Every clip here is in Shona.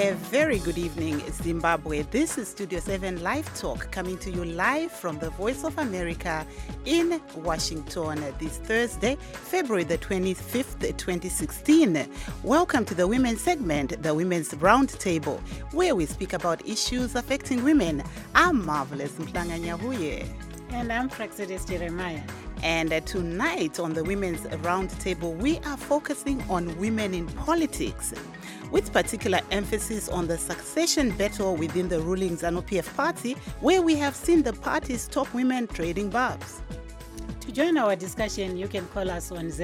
A very good evening, Zimbabwe. This is Studio 7 Live Talk, coming to you live from the Voice of America in Washington this Thursday, February the 25th, 2016. Welcome to the Women's segment, the Women's Roundtable, where we speak about issues affecting women. I'm Marvelous Mhlanga Nyahuye. And I'm Praxidis Jeremiah. And tonight on the Women's Roundtable, we are focusing on women in politics, with particular emphasis on the succession battle within the ruling ZANU-PF party, where we have seen the party's top women trading barbs. To join our discussion, you can call us on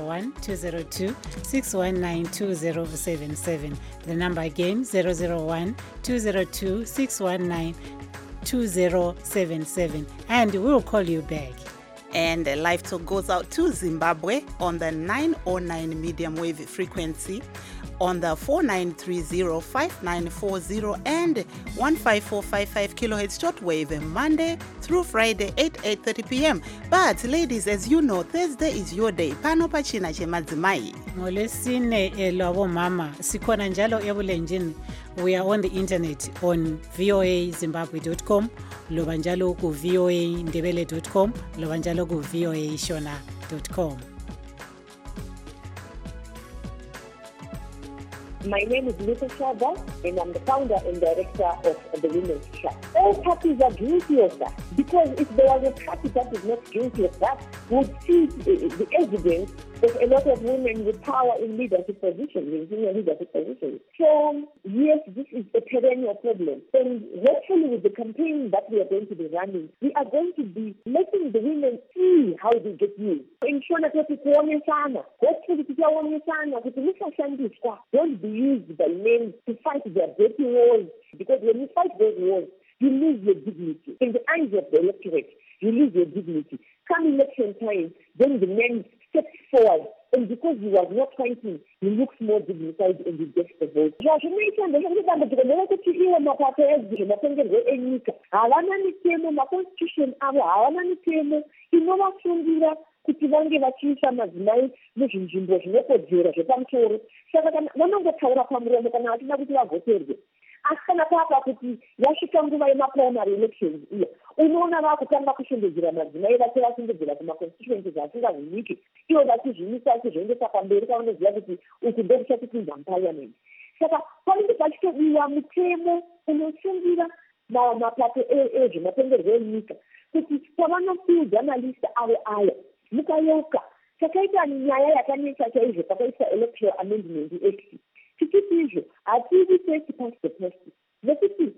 001-202-619-2077. The number again, 001-202-619-2077. And we'll call you back. And Live Talk goes out to Zimbabwe on the 909 medium wave frequency, on the 4930-5940 and 15455 kilohertz shortwave, Monday through Friday, 8:30 p.m. But ladies, as you know, Thursday is your day. Pano pachina chemadzimai. Ngolesine lwabo mama, sikhona njalo ebulenjini. We are on the internet on voazimbabwe.com, loba njalo ku voandebele.com, loba njalo ku voashona.com. My name is Lisa Shaba, and I'm the founder and director of the Women's Club. All parties are guilty of that, because if there was a party that is not guilty of that, we would see the evidence of a lot of women with power in leadership positions, in senior leadership positions. So, yes, this is a perennial problem. And hopefully with the campaign that we are going to be running, we are going to be letting the women see how they get used. Ensure that hopefully don't be used by men to fight their dirty wars, because when you fight those wars, you lose your dignity. In the eyes of the electorate, you lose your dignity. Come election time, then the men step forward, and because you are not fighting, he looks more dignified and he gets the vote. Kuti vange vachiisa madzimai muzvinzvimbo zvinokodzera zvepamusoro. Saka kana vanongotaura pamuromo kana vachida kuti vavhoterwe. Asi kana papa kuti yasvika nguva yemaprimary elections iya, unoona vakutanga kushongedzera madzimai vachivashongedzera kumaconstituencies asingazviniki, ivo vachizvimisa vachizviendesa pamberi kavanoziva kuti uku ndokuchatipinza muparliament. Saka panenge pachitodiwa mutemo unosungira mapato ezvematongerwo enyika kuti pavanofiudza malista avo aya mukayeuka. Chakaita nyaya yakanetsa chaizvo pakaisa electoral amendment act. Tichiti izvo hativi first past the post, nekuti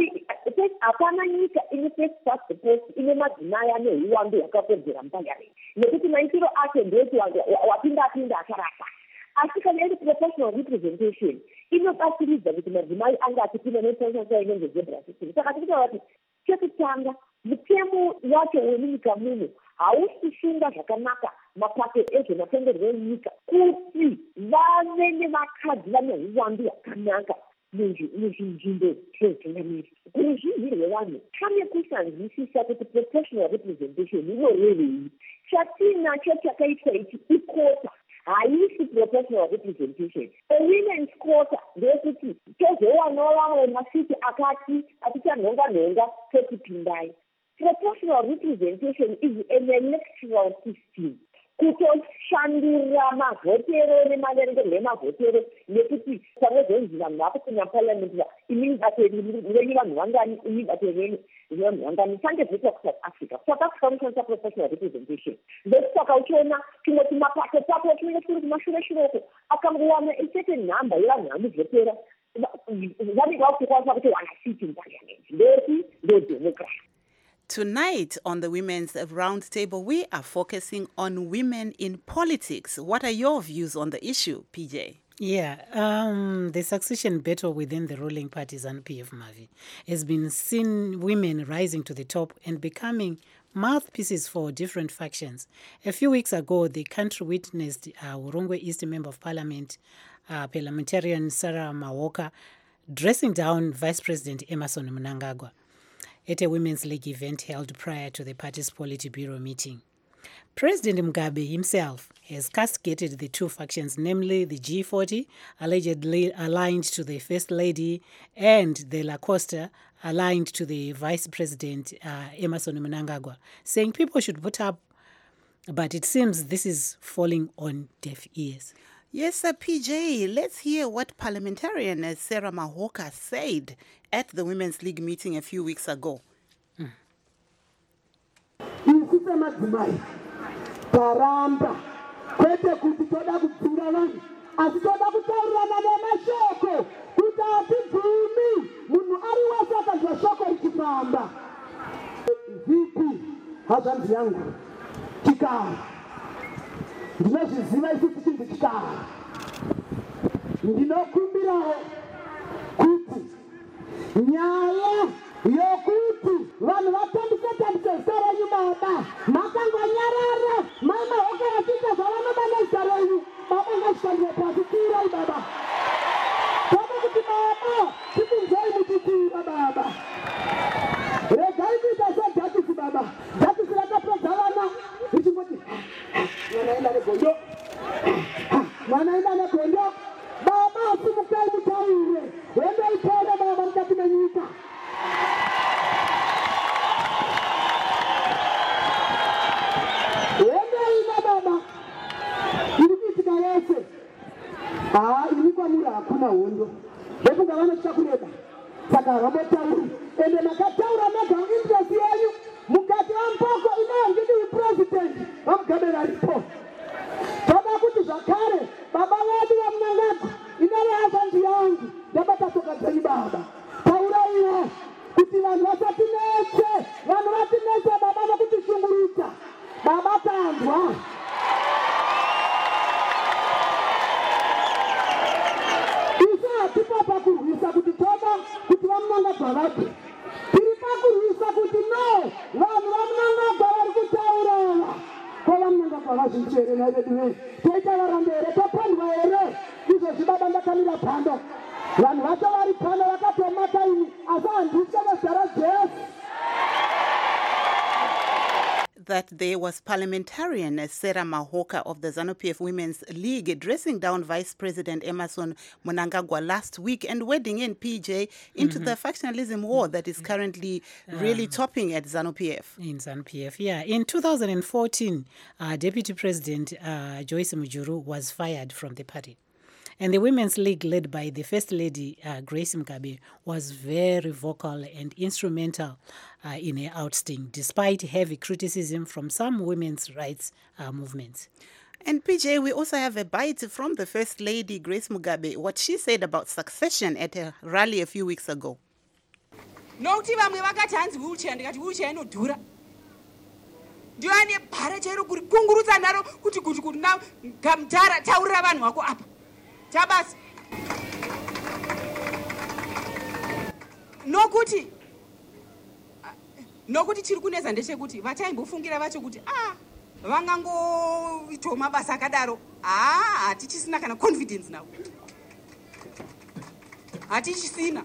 hapana nyika ine first past the post ine madzimai ane uwandu hwakakodzera muparliament, nekuti maitiro acho ndoti wapinda akarasa. Asi kana iri proportional representation inobatsiridza kuti madzimai anga achipinda nesansa inenge zebra system. Saka tikutaura kuti chekutanga mutemo wacho wemunyika muno hausisunga zvakanaka mapato ezvematongerwo enyika kuti vave nevakadzi vane uwandu hwakanaka muzvinzvimbo zveungamiri. Ruzhinji rwevanhu pane kusanzwisisa kuti proportional representation inorevei. Chatinacho chakaitwa ichi ikota, haisi proportional representation. A women's quota ndeyekuti tozowanawo vamwe masiti akati atichanhonga totipindai. Proportional representation is an electoral system. Kutoshandura mavhotero nemaverengerwo emavhotero, nekuti pamwezonzi vanhu vakupinya parliament imini bato renyu vanhu vangani, imini bato renyu vanhu vangani. Sangezvitwa kuSouth Africa kwakakufa kushandisa proportional representation. Ndosaka uchiona tumwe mapato papo tunenge turi kumashure-shureko akangowana a certain number yevanhu vanozvotera vanenge vakukwanisa kuti wana siti muparliament. Ndodemocracy. Tonight on the Women's Roundtable, we are focusing on women in politics. What are your views on the issue, PJ? Yeah, the succession battle within the ruling party ZANU-PF Mavi has been seen women rising to the top and becoming mouthpieces for different factions. A few weeks ago, the country witnessed Urongwe East Member of Parliament, parliamentarian Sarah Mawoka, dressing down Vice President Emmerson Mnangagwa at a Women's League event held prior to the party's Politburo meeting. President Mugabe himself has castigated the two factions, namely the G40, allegedly aligned to the First Lady, and the Lacosta, aligned to the Vice President Emmerson Mnangagwa, saying people should put up, but it seems this is falling on deaf ears. Yes, PJ, let's hear what parliamentarian Sarah Mahoka said at the Women's League meeting a few weeks ago. Paramba kwete kuti toda kudzinga vanhu asi toda kutaurirana nemashoko kuti hatibvumi munhu ari wese akazva shoko richifamba. Vipi hazvanzi yangu chikara ndinozviziva isi tichinzi chikara ndinokumbirawo kuti nyaya yokuti vanhu vatambise zita renyu baba makangonyarara mai Mahoka vachiita zvavanoda nezita renyu baba ngazvishandire pasi tirai baba toda kuti baba tikunzwai muchitiira baba regai kuita sedhakisi baba dhakisi rakapedza vana richingoti mwana aenda negondo mwana aenda negondo baba simukai mutaure wendoipona baba mukati menyika. Ini kwamura hakuna hondo ndekunga vanotya kureba saka havamotauri ende makataura mega interest yenyu mukati vampoko inayangidii president vamugabe varipo toda kuti zvakare baba vedu vamunangagwa inave hazanzi yangu ndabata tsoka dzenyu baba tauraiwo kuti vanhu vasatinetse vanhu vatinetse baba nokutishungurudza baba tanzwa. Pakurwisa kuti toda kuti vamunangagwa vapi tiri pakurwisa kuti no vanhu vamunangagwa vari kutaurava ko vamunangagwa vazhinji here naivedu vei toita varanda here topandwa here izvozvi baba ndakamira phando vanhu vacho vari phando vakatomata ini asi handiswe nezita rajesu. That there was parliamentarian Sarah Mahoka of the ZANU-PF Women's League dressing down Vice President Emmerson Mnangagwa last week and wading in PJ into the factionalism war that is currently really topping at ZANU-PF. In ZANU-PF, yeah. In 2014, Deputy President Joyce Mujuru was fired from the party. And the Women's League, led by the First Lady, Grace Mugabe, was very vocal and instrumental in her ousting, despite heavy criticism from some women's rights movements. And PJ, we also have a bite from the First Lady, Grace Mugabe, what she said about succession at a rally a few weeks ago. Nokuti vamwe vakati hanzi wheelchair ndikati wheelchair inodhura. Ndiwane bhara chairo kurikungurudza naro kuti na gamtara taurira vanhu vako apa. Chabasi. Nokuti chiri kunetsa ndechekuti vataimbofungira vacho kuti vangangoitawo mabasa akadaro hatichisina kana confidence navo hatichisina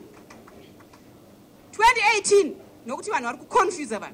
2018 nokuti vanhu vari kuconfuse vanhu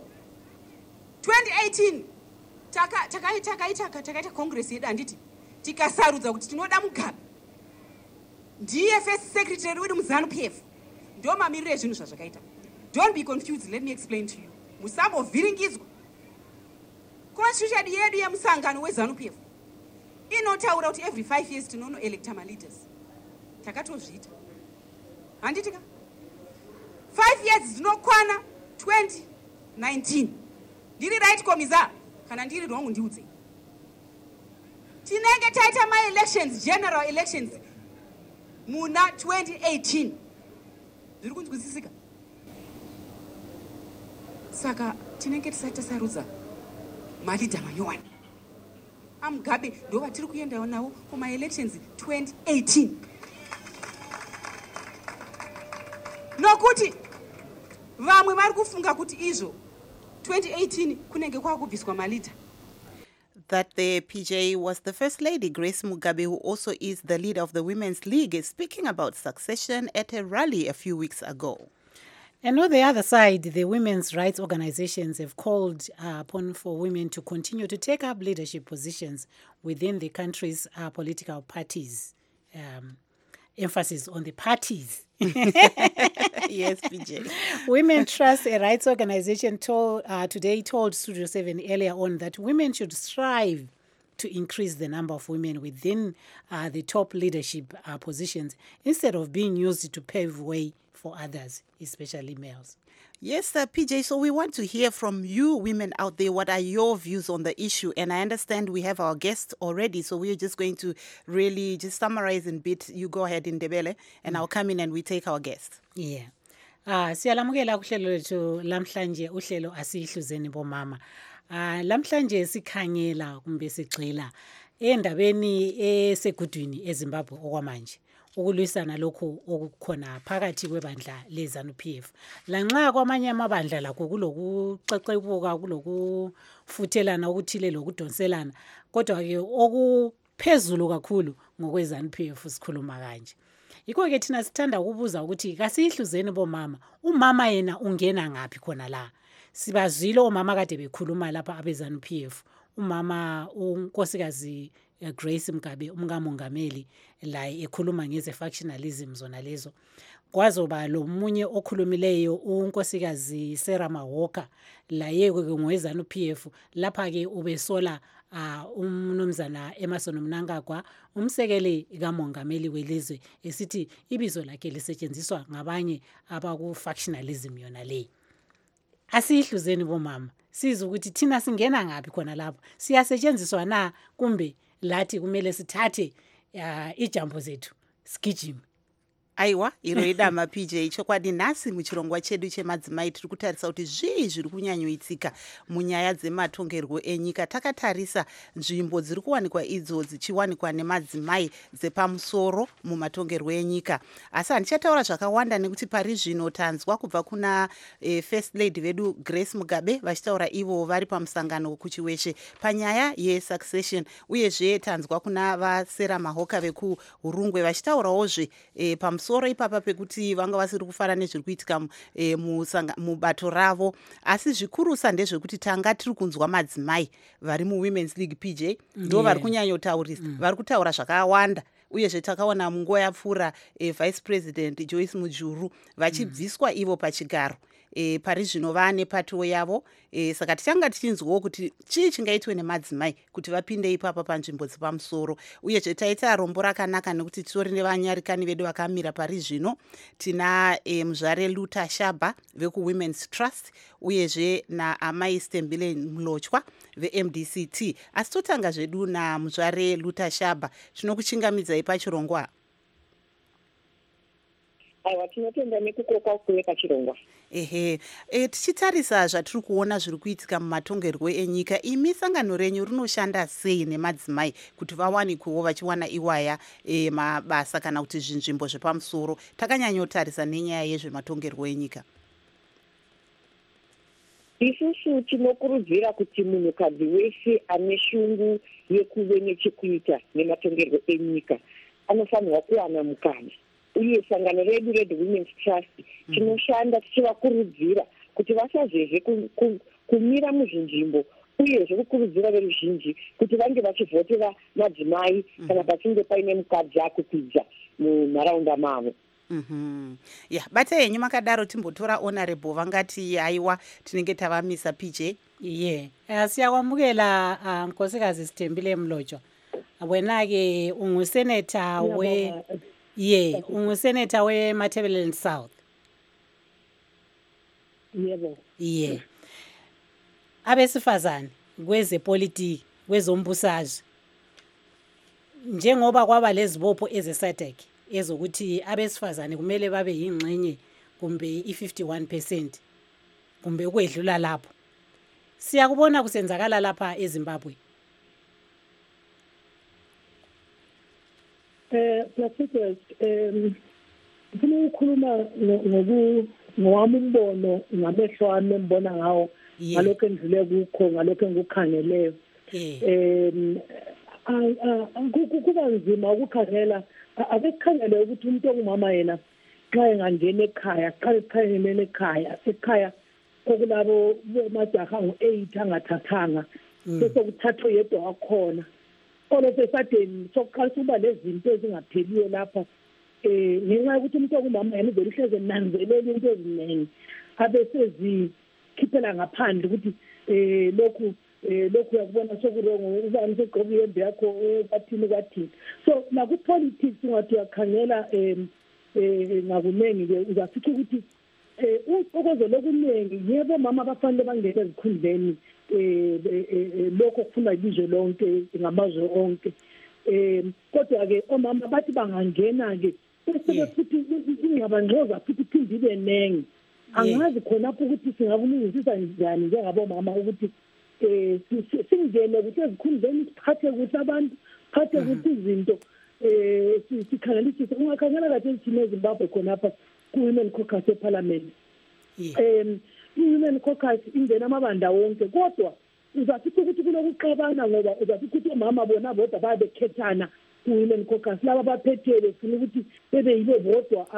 2018 takaita congress yedu handiti tikasarudza kuti tinoda Mugabe ndiye first secretary wedu muZANU-PF ndo mamiriro ezvinhu zvazvakaita. Don't be confused, let me explain to you. Musambovhiringidzwa. Constitution yedu yemusangano weZANU-PF inotaura kuti every 5 years tinonoelecta maleaders. Takatozviita handitika 5 years dzinokwana 2019 ndiri right komiza kana ndiri wrong ndiudze. Tinenge taita ma-elections, general elections muna 2018 zviri kunzwisisika. Saka tinenge tisati tasarudza malidha manyowani aMugabe ndo vatiri kuendawo nawo kuma-elections 2018 nokuti vamwe vari kufunga kuti izvo 2018 kunenge kwakubviswa malidha. That the PJ was the First Lady, Grace Mugabe, who also is the leader of the Women's League, speaking about succession at a rally a few weeks ago. And on the other side, the women's rights organizations have called upon for women to continue to take up leadership positions within the country's political parties. Emphasis on the parties. Yes, PJ. Women Trust, a rights organization, today told Studio 7 earlier on that women should strive to increase the number of women within the top leadership positions instead of being used to pave way for others, especially males. Yes, PJ, so we want to hear from you women out there. What are your views on the issue? And I understand we have our guests already, so we're just going to really just summarize in bit. You go ahead in Debele, and I'll come in and we take our guests. Yeah. Siyalamukela kuhlelo lethu lamhlanje uhlelo asihluzeni bomama. Lamhlanje sikhangela kumbe sigxila endabeni esegudwini eZimbabwe okwamanje. Ukulwisana lokho okukhona phakathi kwebandla leZANU-PF. Lanxa kwamanye amabandla lakho kulokuxexebuka kulokufuthelana okuthile lokudonselana, kodwa ke okuphezulu kakhulu ngokweZANU-PF sikhuluma kanje. Yikho ke thina sithanda ukubuza ukuthi kasihluzeni bomama, umama yena ungena ngapi khona la? Sibazile omama kade bekhuluma lapha abeZANU-PF. Umama unkosikazi Grace Mgabe umkamongameli la ekhuluma ngeze factionalism zona lezo. Kwazoba lo munye okhulumileyo unkosikazi Sarah Mahoka la yeke ngoweZANU-PF lapha ke ubesola umnumzana Emerson Mnangagwa umsekeli kamongameli welizwe esithi ibizo lakhe lisetshenziswa ngabanye abaku factionalism yona le. Asihluzeni bomama, siza ukuthi thina singena ngapi khona lapho, siyasetshenziswa na kumbe lathi kumele sithathe ijambo zethu sigijime. Aiwa, iroidama PJ, chokwadi nhasi muchirongwa chedu chemadzimai tiri kutarisa kuti zvii zviri kunyanyoitika munyaya dzematongerwo enyika. Takatarisa nzvimbo dziri kuwanikwa idzo dzichiwanikwa nemadzimai dzepamusoro mumatongerwo enyika. Asi handichataura zvakawanda nekuti pari zvino tanzwa kubva kuna First Lady vedu Grace Mugabe vachitaura ivo vari pamusangano kuchiweshe panyaya yesuccession, uyezve tanzwa kuna vaSarah Mahoka vekuHurungwe vachitaurawozve pamusoro ipapa pekuti vanga vasiri kufara nezviri kuitika mubato ravo. Asi zvikurusa ndezvekuti tanga tiri kunzwa madzimai vari muWomen's League PJ ndo vari kunyanyotaurisa, vari kutaura zvakawanda. Uyezve takaona munguva yapfuura Vice President Joyce Mujuru vachibviswa ivo pachigaro. Pari zvino vane patiwo yavo, saka tichanga tichinzwawo kuti chii chingaitwe nemadzimai kuti vapinde ipapa panzvimbo dzepamusoro. Uyezve taita rombo rakanaka nekuti titori nevanyarikani vedu vakamira pari zvino. Tina muzvare Luta Shaba vekuWomen's Trust, uyezve naamai Stembile Mlochwa veMDCT. Asi totanga zvedu namuzvare Luta Shaba, tinokuchingamidzai pachirongwa. Aiwa, tinotenda nekukoka kuweka chirongwa. Tichitarisa zvatiri kuona zviri kuitika mumatongerwo enyika, imi sangano renyu rinoshanda sei nemadzimai kuti vawanikwewo vachiwana iwaya mabasa kana kuti zvinzvimbo zvepamusoro? Takanyanyotarisa nenyaya yezvematongerwo enyika. Isusu tinokurudzira kuti munhukadzi wese ane shungu yekuve nechekuita nematongerwo enyika anofanirwa kuwana mukana. Uye sangano redu Women's Trust tinoshanda tichivakurudzira kuti vasazvezve kumira muzvinzvimbo, uyezve kukurudzira veruzhinji kuti vange vachivhotera madzimai kana pachinge paine mukadzi akukwidza munharaunda mavo. Bata yenyu makadaro timbotora honorable vangati aiwa tinenge tavamisa PJ. Siyakwamukela nkosikazi Stembile Mlochwa. Wena-ke unguseneta unguseneta weMatabeleland South. Yebo. Abesifazane kwezepolitiki, kwezombusazwe, njengoba kwaba lezibopho ezeSADC ezokuthi abesifazane kumele babe yingxenye kumbe i51% kumbe ukwedlula lapho, siyakubona kusenzakala lapha eZimbabwe. Placido, ngifuna ukukhuluma ngowami umbono ngamehlo ami embona ngawo ngalokho endlule kukho, ngalokho engikukhangeleyo. Kuba nzima ukukhangela, akukhangele ukuthi umuntu ongumama yena xa engangena ekhaya qale ekhaya okulabo majaha ngo-8 angathathanga bese kuthathwe yedwa wakhona all of a sudden sokuqalisa uba lezinto ezingapheliyo lapha ngenxa yokuthi umuntu ongumama yena uvele ihleze nanzelela into eziningi abesezikhiphela ngaphandle ukuthi lokhu uyakubona sokurongo ubani segqoka iyembe yakho kwathini so naku-politics ungathi uyakhangela ngakunengi-ke uzafica ukuthi uxokozelo okuningi yebo mama abafanele bangene ezikhundleni lokho kufuna ilizwe lonke ngamazwe onke kodwa-ke omama bathi bangangena-ke bese futhi ingxabangxoza futhi iphinde ibe nengi angazi khonapho ukuthi singakulungisisa njani njengabomama ukuthi singene ukuthi ezikhundleni siphathe kuhle abantu siphathe kuhle izinto sikhangelisise ungakhangela kade ezithini eZimbabwe khonapha ku-Women Caucus eParliament i-Women Caucus ingena amabanda wonke kodwa uzafica ukuthi kunokuxabana ngoba uzafica ukuthi omama bona bodwa babekhethana ku-Women Caucus laba abaphethele befuna ukuthi bebe yibo bodwa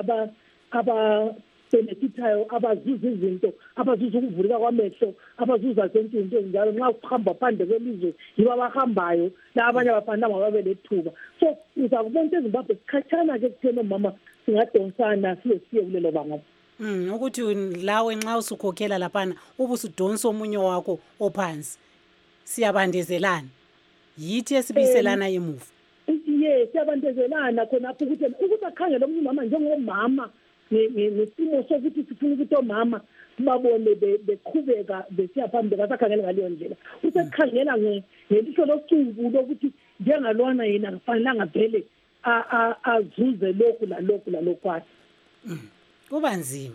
ababenefithayo abazuza izinto abazuza ukuvuleka kwamehlo abazuza zonke izinto ezinjalo nxa kuhamba phandle kwelizwe yibo abahambayo labanye abafanele babe lethuba so uzakubona into eZimbabwe sikhatshana-ke kuthena omama singadonsana siye kulelo banga ukuthi lawe nxa usukhokhela laphana ubusudonsa omunye wakho ophansi siyabandezelana yithi esibiselana emuva siyabandezelana khonapho ukuthi akhangele omunye umama njengomama nesimo sokuthi sifuna ukuthi omama sibabone beqhubeka besiya phambili basakhangela ngaleyo ndlela usekhangela ngelihlo locubu lokuthi njengalwana yena kufanelanga vele azuze lokhu lalokhu kuba nzima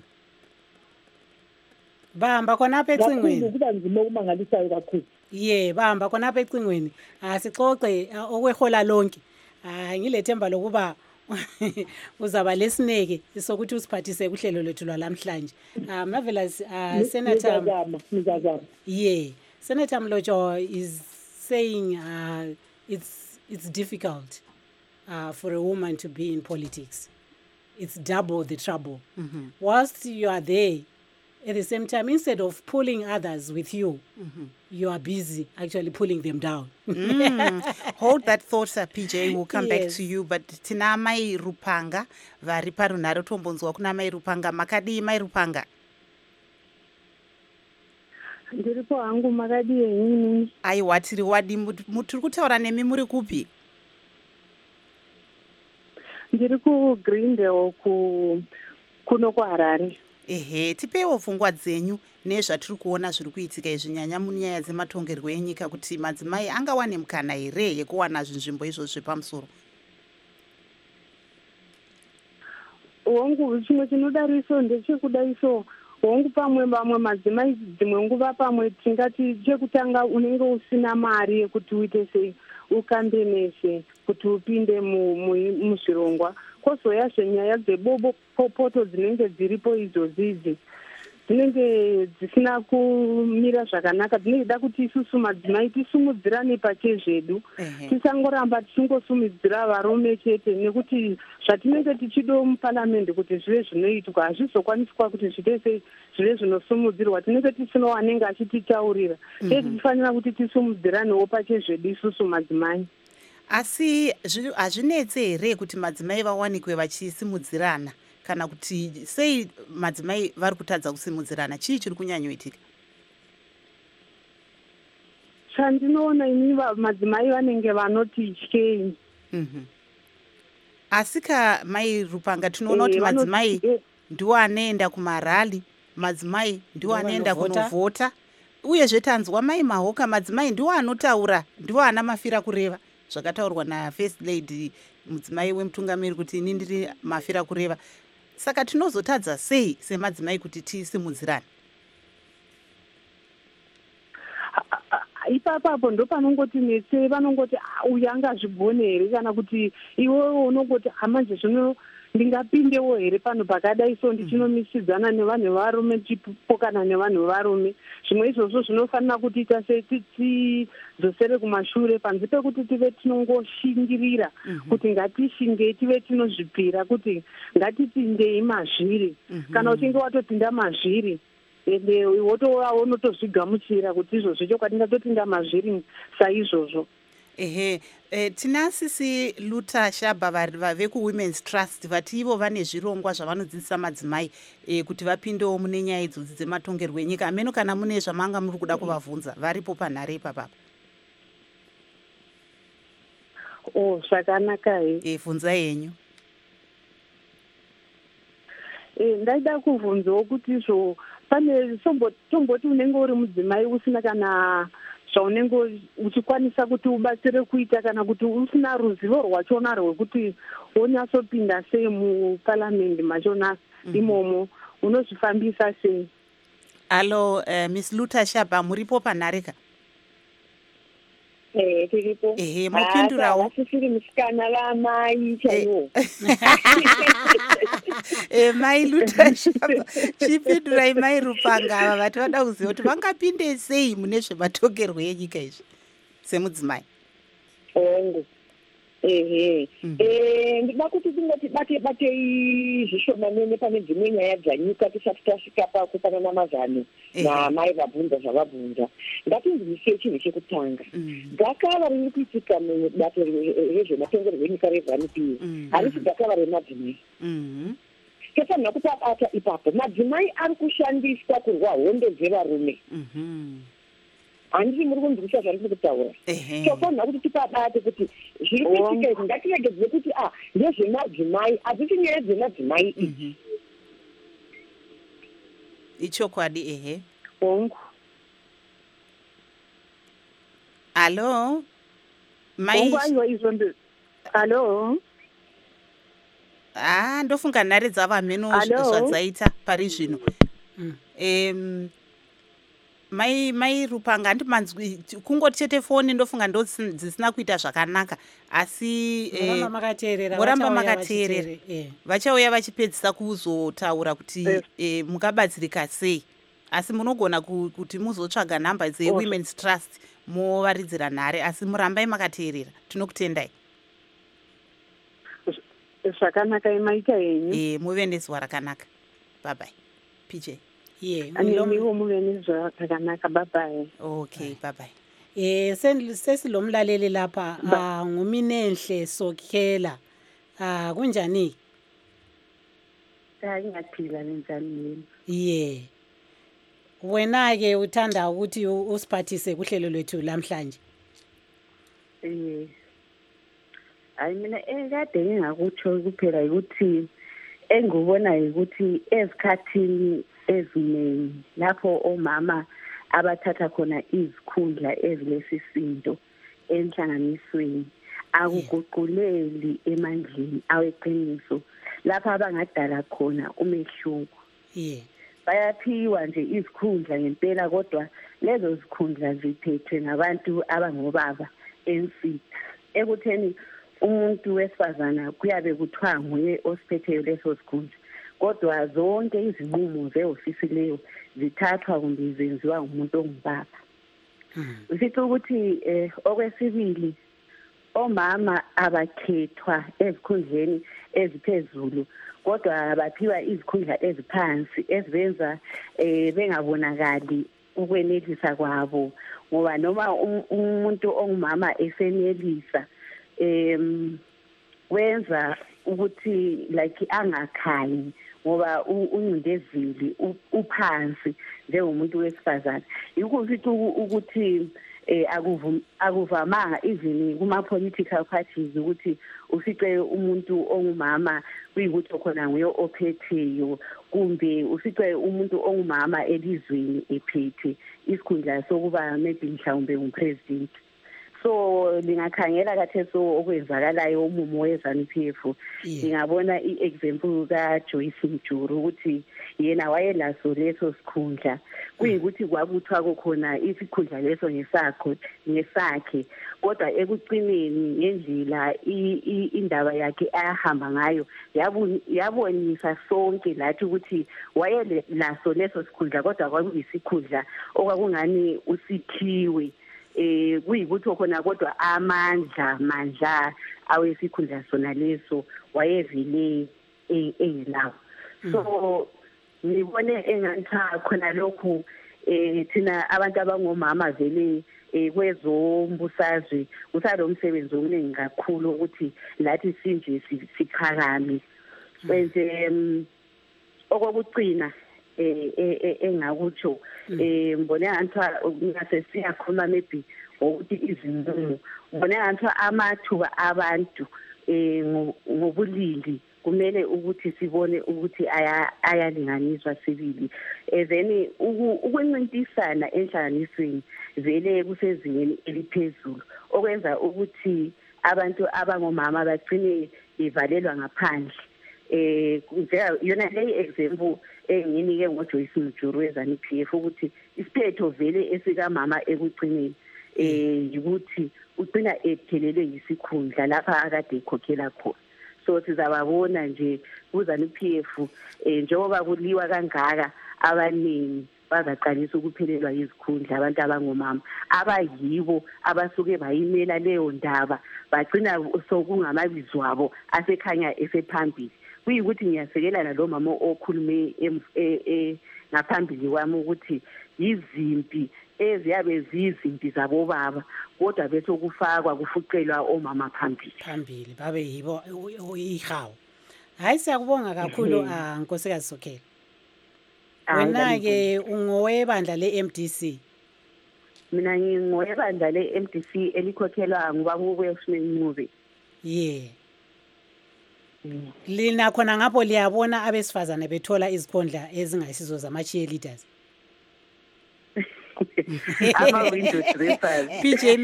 bahamba khonapha ecingweni kuba nzima okumangalisayo kakhulu bahamba khonapha ecingweni sixoxe okwehola lonke ngilethemba lokuba uzaba lesineke sokuthi usiphathise kuhlelo lethu lwalamhlanje marvelous Senator Senator Mlojo is saying it's difficult for a woman to be in politics. It's double the trouble. Whilst you are there, at the same time, instead of pulling others with you, you are busy actually pulling them down. Hold that thought, PJ. We'll come back to you. But tina mai Rupanga, vari parunhare tombonzwa kuna mai Rupanga. Makadi mai Rupanga. Ndiripo hangu makadi yenyu. Aiwa tiri wadi mutiri kutaura nemi muri kupi? Ndiri ku Greendale kuno kuHarare. Tipewo pfungwa dzenyu nezvatiri kuona zviri kuitika izvi nyanya munyaya dzematongerwo enyika kuti madzimai angawane mukana here yekuwana zvinzvimbo izvozvo zvepamusoro. Wangu chimwe chinodariso ndechekudaiso wangu pamwe vamwe madzimai dzimwe nguva pamwe tingati chekutanga unenge usina mari yekuti uite sei ukambenese kuti upinde muzvirongwa kwozoyazve nyaya dzebobo popoto dzinenge dziripo idzodzi dzinenge dzisina kumira zvakanaka dzinenge da kuti isusu madzimai tisumudzirane pachezvedu tisangoramba tichingosumudzira varume chete nekuti zvatinenge tichido muparamende kuti zvive zvinoitwa hazvizokwaniswa kuti zviite zvive zvinosumudzirwa tinenge tisino wanenge achititaurira tifanira kuti tisumudziranewo pachezvedu isusu madzimai. Asi hazvinetse here kuti madzimai vawanikwe vachisimudzirana kana kuti sei madzimai vari kutadza kusimudzirana chii chiri kunyanyoitika? Chandinoona ini madzimai vanenge vanoti tyei. Asi mai Rupanga tinoona kuti madzimai ndiwo anoenda kumarali, madzimai ndiwo anoenda kunovhota, uyezve tanzwa mai Mahoka madzimai ndiwo anotaura, ndiwo ana mafira kureva zvakataurwa naFirst Lady mudzimai wemutungamiri kuti ini ndiri mafira kureva. Saka tinozotadza sei semadzimai kuti tisimudzirane? Ipapo ndo panongoti netse vanongoti uyu angazvigone here kana kuti iwewe unongoti manje zvino ndingapindewo here pano pakadai so ndichinomisidzana nevanhu vevarume tichipokana nevanhu vevarume. Zvimwe izvozvo zvinofanira kutiita tidzosere kumashure panze pekuti tive tinongoshingirira kuti ngatishinge tive tinozvipira kuti ngatipindei mazviri. Kana uchinge watopinda mazviri ende wotova unotozvigamuchira kuti izvozvo chokwadi ndatopinda mazviri saizvozvo. Tina Sisi Luta Shaba vave kuWomen's Trust vati ivo vane zvirongwa zvavanodzidzisa madzimai kuti vapindewo mune nyaya idzodzi dzematongerwo enyika. Ameno kana mune zvamanga muri kuda kuvabvunza varipo panhare ipapa. Zvakanaka he. Bvunzai henyu. Ndaida kubvunzawo kuti izvo pane tomboti unenge uri mudzimai usina kana zvaunenge uchikwanisa kuti ubatsire kuita kana kuti usina ruzivo rwachona rwekuti wonyatsopinda sei muparliament machona imomo unozvifambisa sei? Alo, Miss Luta Shaba muripo panhare ka? Tiripo. Mopindurawo. Sisiri musikana vamai chaiwo. Mai Luta Shaba chipindurai mai Rupanga ava vati vada kuziva kuti vangapinde sei mune zvematongerwo enyika izvi semudzimai. Ongo. Ndida kuti tingatibate zvishomanene pane dzimwe nyaya dzanyika tisati tasvika pakupanana mazano namai vabvunza zvavabvunza. Ngatinzwisise chinhu chekutanga. Gakava riri kuitika mubato rezvematongerwo enyika reZANU-PF harisi gakava remadzimai. Tofanira kuti abata ipapo madzimai ari kushandiswa kurwa hondo dzevarume. Handiti muri kunzwisisa zvandiri kutaura. Tofanira kuti tipabate kuti zviri kuitika izvi ngatiregedze kuti ndezvemadzimai hadzisi nyaya dzemadzimai idzi. Ichokwadi Ongo. Alo. Ongo aiwa izvo Alo. Ndofunga nhare dzavamheno zvadzaita pari zvino. Mai Rupanga handimanzwi kungoti chete foni ndofunga ndo dzisina kuita zvakanaka asi moramba makateerera vachauya vachipedzisa kuzotaura kuti mukabatsirika sei asi munogona kuti muzotsvaga nhamba dzeWomen's Trust movaridzira nhare asi murambai makateerera tinokutendai. Zvakanaka maita henyu. Muve nezuva rakanaka. Bye bye. PJ. Niwo muve nezuva rakanaka. Bye bye. Okay, bye bye. Sesilomlaleli lapha nguMinenhle Sokhela. Kunjani? Ngiyaphila njani? Wena ke uthanda ukuthi usiphathise kuhlelo lwethu lamhlanje. Hayi mina kade ngingakutsho kuphela ukuthi engikubonayo ukuthi ezikhathini eziningi lapho omama abathatha khona izikhundla ezilesisindo enhlanganisweni akuguquleli emandleni aweqiniso lapho abangadala khona umehluko. Bayaphiwa nje izikhundla ngempela kodwa lezo zikhundla ziphethwe ngabantu abangobaba ensitha ekutheni umuntu wesifazana kuyabe kuthiwa nguye osiphetheyo leso sikhundla kodwa zonke izinqumo zehhovisi leyo zithathwa kumbe zenziwa ngumuntu ongubaba. Sithi ukuthi okwesibili omama abakhethwa ezikhundleni eziphezulu kodwa baphiwa izikhundla eziphansi ezibenza bengabonakali ukwenelisa kwabo ngoba noma umuntu ongumama esenelisa wenza ukuthi like angakhali ngoba uncindezeli uphansi njengomuntu wesifazana. Yikuthi ukuthi akuvamanga even kuma-political parties ukuthi ufice umuntu ongumama kuyikuthi khona nguye ophetheyo kumbe ufice umuntu ongumama elizweni ephethe isikhundla sokuba maybe mhlawumbe ngumpresident. so lingakhangela katheso okwenzakalayo umumo weZANU-PF ngingabona iexample kaJoyce Mjuru ukuthi yena wayelaso leso sikhundla kuyikuthi kwakuthwa khona isikhundla leso ngesakhe kodwa ekucineni ngendlela indaba yakhe ayahamba ngayo yabonisa sonke lathi ukuthi wayelaso leso sikhundla kodwa kwakuyisikhundla okwakungani usithiwe kuyikuthi khona kodwa amandla awesikhundla sona leso wayevele engelawo so ngibone engathi khona lokhu thina abantu abangomama vele kwezombusazwe usalo umsebenzi omningi kakhulu ukuthi lathi sinje siphakame bese okokucina engakutsho ngibone ngathi ngase siyakhuluma maybe ukuthi izinqumo ngibone ngathi amathuba abantu ngobulili kumele ukuthi sibone ukuthi ayalinganiswa sibili then ukuncintisana enhlanganisweni vele kusezingeni eliphezulu okwenza ukuthi abantu abangomama bagcine ivalelwa ngaphandle yona le example enginike ngoJoyce Mjuru weZANU-PF ukuthi isiphetho vele esikamama ekugcineni ukuthi ugcina ephelelwe yisikhundla lapha akade ekhokhela khona so sizababona nje kuZANU-PF njengoba kuliwa kangaka abaningi bazaqalisa ukuphelelwa yizikhundla abantu abangomama abayibo abasuke bayimela leyo ndaba bagcina sokungamabizo wabo asekhanya esephambili kuyikuthi ngiyasekelana lo mama okhulume ngaphambili kwami ukuthi izimpi eziyabe zizimpi zabo baba kodwa bese kufakwa kufuqelwa omama phambili babe yibo ihawu hayi siyakubonga kakhulu nkosikazi Sokhela wena ke ungowebandla leMDC mina ngingowebandla leMDC elikhokhelwa ngubaba uWilson Ncube lina khona ngapho liyabona abesifazane bethola izikhondla ezingayisizo zama-cheerleaders ama-window dressers. PJ,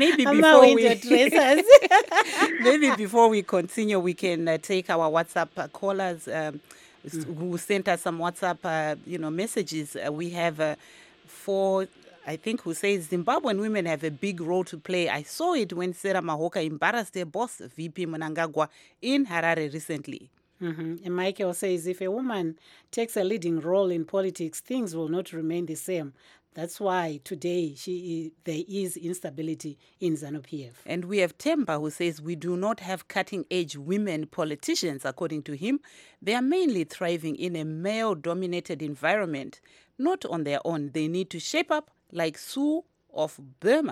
maybe before we continue, we can take our WhatsApp callers who sent us some WhatsApp messages. We have I think, who says Zimbabwean women have a big role to play. I saw it when Sarah Mahoka embarrassed her boss, VP Mnangagwa, in Harare recently. And Michael says, if a woman takes a leading role in politics, things will not remain the same. That's why today there is instability in ZANU-PF. And we have Temba who says we do not have cutting-edge women politicians, according to him. They are mainly thriving in a male-dominated environment, not on their own. They need to shape up like Sue of Burma.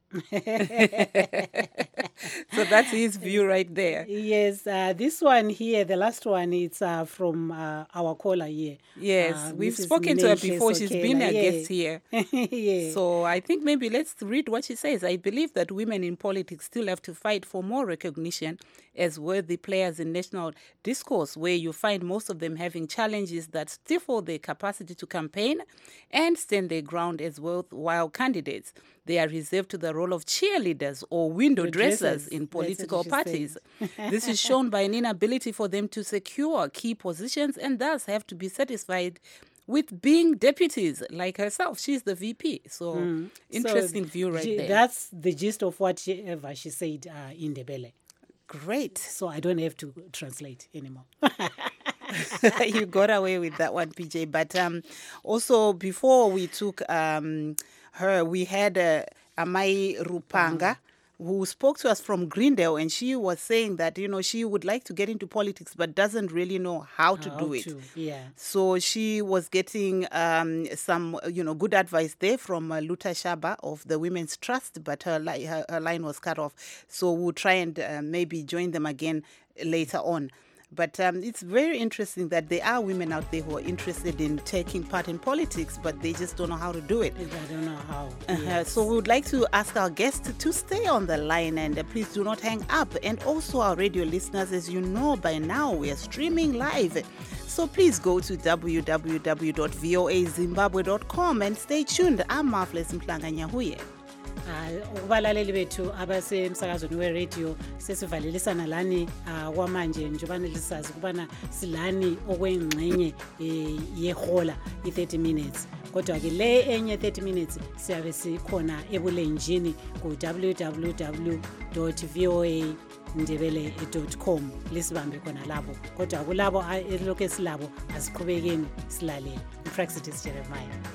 So that's his view right there. Yes, this one here, the last one, it's from our caller here. Yes, we've spoken to her before. She's been a guest here. So I think maybe let's read what she says. I believe that women in politics still have to fight for more recognition as worthy players in national discourse, where you find most of them having challenges that stifle their capacity to campaign and stand their ground as worthwhile candidates. They are reserved to the role of cheerleaders or window dressers in political parties. This is shown by an inability for them to secure key positions and thus have to be satisfied with being deputies like herself. She's the VP. So interesting view right there. That's the gist of whatever she said in Ndebele. Great. So I don't have to translate anymore. You got away with that one, PJ. But also, before we took her, we had Amai Rupanga, who spoke to us from Greendale, and she was saying that, she would like to get into politics but doesn't really know how to do it. Yeah. So she was getting some, good advice there from Luta Shaba of the Women's Trust, but her line was cut off. So we'll try and maybe join them again later on. But it's very interesting that there are women out there who are interested in taking part in politics, but they just don't know how to do it. I don't know how. Yes. So we would like to ask our guests to stay on the line and please do not hang up. And also our radio listeners, as you know by now, we are streaming live. So please go to www.voazimbabwe.com and stay tuned. I'm Marvelous Mhlanga Nyahuye. Ukubalaleli bethu abasemsakazweni we-radio sesivalelisana lani kwamanje njobana lisazi ukubana silani okwengxenye yehola i-30 minutes. Kodwa-ke le enye 30 minutes siyabe sikhona ebulenjini ku www.voa.ndebele.com lisibambe khona lapho. Kodwa kulabo elokhu esilabo asiqhubekeni silalele. Praxitis Jeremiah.